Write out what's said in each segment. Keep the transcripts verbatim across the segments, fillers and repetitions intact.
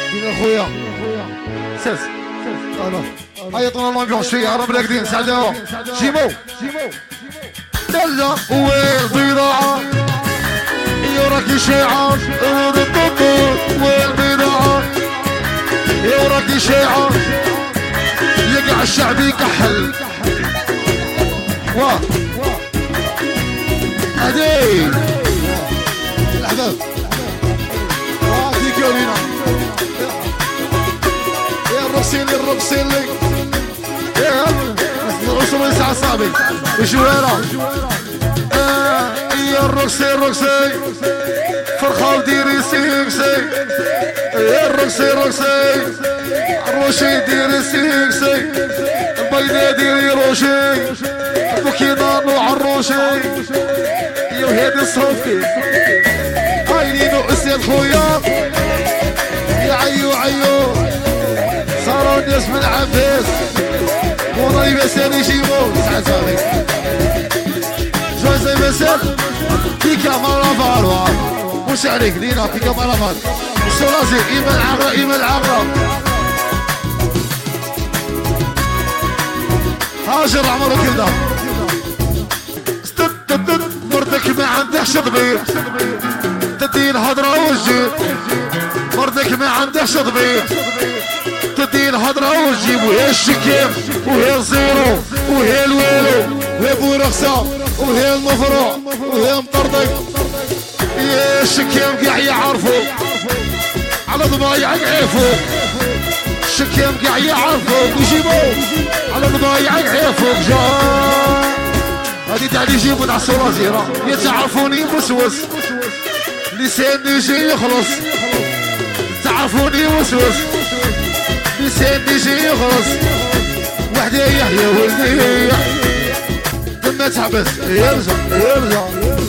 يا خويا ساس انا عيطنا لونجون شويه راهم راقدين سعداو جيمو دلة والبضاعة يا راكي شايعة والبضاعة يا راكي شايعة يقع الشعب يكحل واه هدي الأحباب واه ديكو لينا يا الرقصيلي الرقصيلي يا الرقصيلي ساعة صابي وشوارع يا الرقصي الرقصي فرخة وديري سيكسي يا الرقصي الرقصي الروشي ديري سيكسي البيضة ديري روشي بوكينا نوع الروشي يا وهادي الصوفي عينينو اسير خويا يا عيو عيو صاروا الناس من عباس والله يبسال يجيبو سعد صافي جوزي بسال كيكا مرة فالوا وش عليك لينا كيكا مرة فال الصلازي إيمان العقرة إيمان العقرة هاجر عمرو كذا مرتك ما عندهش ضبيع تدي الهضرة والجيب مرتك ما عندهش ضبيع تدي الهضرة والجيب وهي الشكيم وهي الزيرو وهي الويلو وهي بورخصة وهي المفروع وهي مطردق يا الشكيم قاع يعرفوا على ضبايع عيفوا الشكيم قاع يعرفوا ويجيبوا على ضبايع عيفوا جا هادي تاع اللي يجيبوا تاع الصوازيرة يتعرفوني مسوس لساني يجي يخلص تعرفوني مسوس لساني يجي يخلص وحدي يحيى ولدي لما تعبس يرجع يرجع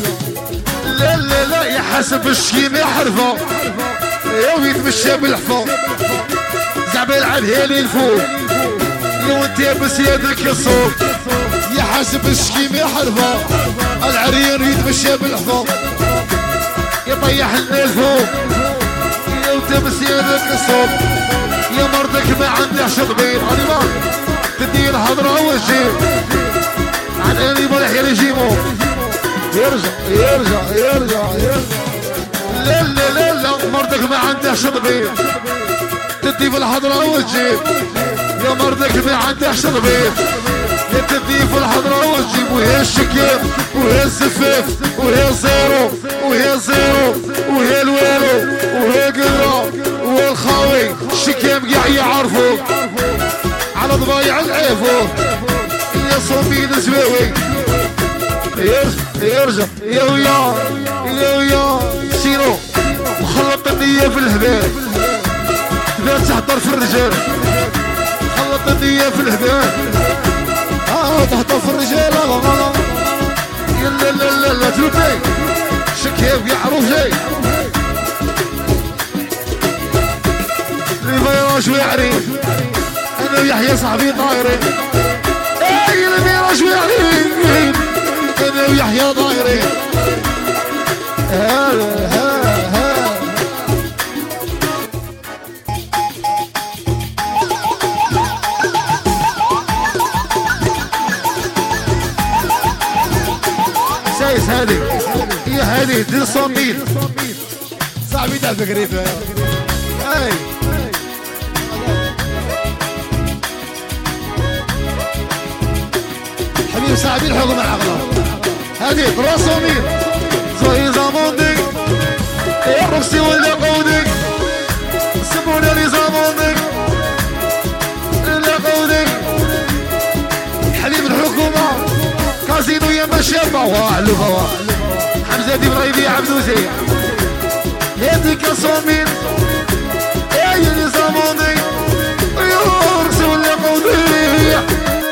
لا لا لا يحسب الشكيم يحرفه يا ويتمشى بالحفا زعبال على لي الفوق يا وانت بس يدك الصوت يحسب الشكيم يحرفه العريان يتمشى بالحفا يطيح لنا الفوق يا وانت بس يدك الصوت يا مرتك ما عندهش ضبيط هاني ما تدي الهضرة والجيب عن يبرح يا يجيبو يرجع يرجع يرجع يرجع لا لا لا لا مرتك ما عندهش ضبيط تدي في الحضرة والجيب يا مرتك ما عندهش ضبيط يا تدي في الحضرة والجيب وهي الشكيم وهي الزفاف وهي الزيرو وهي الزيرو وهي الويلو وهي قدرة وهي الخاوي الشكيم قاع يعرفوا على ضبايع العيفو يا صومين زواوي يرجع يرجع يا ويا يا ويا سيرو وخلط النية في الهبال تبان تحضر في الرجال خلط النية في الهبال اه تحضر في الرجال لا لا لا لا تلوبي شكيب يعرف شي الفيراج ويعرف انا ويحيى صاحبي طايرين اي الفيراج ويعرف انا ويحيى طايرين ها ها ها سايس هادي هي هادي دي صميل صاحبي تاع فكريفه اي حبيب صاحبي الحكم العقله هادي راسوميل زي زمانك يا رقصي ولا قودك سمونا لي زمانك لا قودك حبيب الحكومة كازينو يا مشابة واعلو فوا حمزة دي برايدي عبدو زي هاديك صومين يا لي زمانك يا رقصي ولا قودك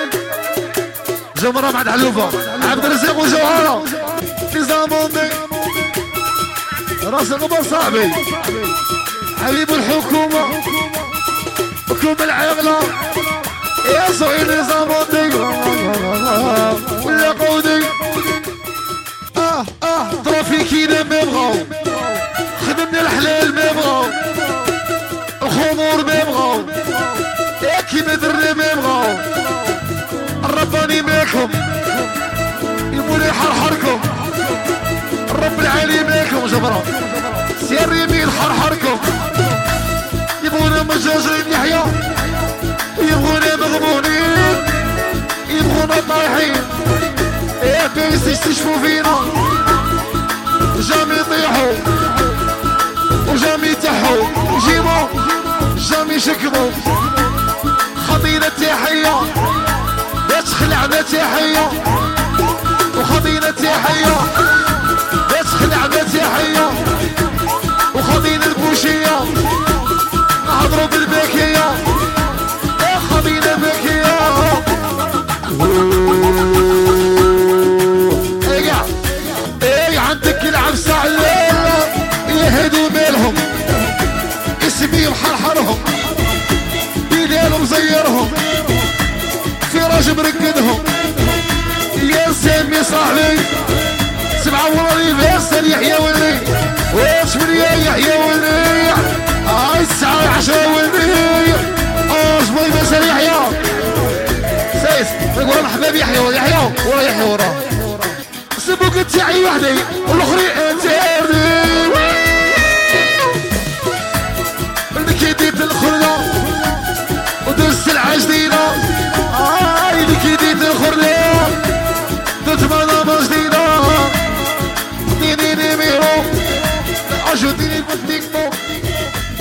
جمرة بعد حلوفة عبد الرزاق وجوهرة في زمانك راس الغبر صاحبي حبيب الحكومة حكومة العقلة يا صغير زمانك ولا قودك اه اه ترافيكينا ما يبغاو خدمنا الحلال ما يبغاو الجمهور ما يبغاو يا كيما درنا ما يبغاو الرباني ماكم يبوني حرحركم الرب العالي ماكم جبرا سير يمين حرحركم يبغونا مجازين يحيى يبغونا مغبونين يبغونا طايحين يا بيس يستشفوا فينا جامي يطيحوا وجامي يتحوا يجيبوا جامي يشكبوا خطينا تحية لا تخلعنا تحية وخطينا تحية لا تخلعنا تحية وخطينا البوشية نهضروا بالباكية يا خطينا باكية ايقع اي عندك العبسة علينا يهدوا مالهم اسمي محرحرهم بلال مزيرهم فراج مرقدهم يا سامي صاحبي سبعة وراني بيسر يحيى ولي واش من يا يحيى ولي هاي الساعة عشرة ولي اه شبي بيسر يحيى سايس نقول الحباب يحيى ورا يحيى ورا يحيى ورا سبوك تاعي وحدي والاخرين انتهرني لكيديت الخردة ودوز سلعة جديدة هاي لكيديت الخردة دوت منامة جديدة ديني ديني ميرو اجو ديني بديك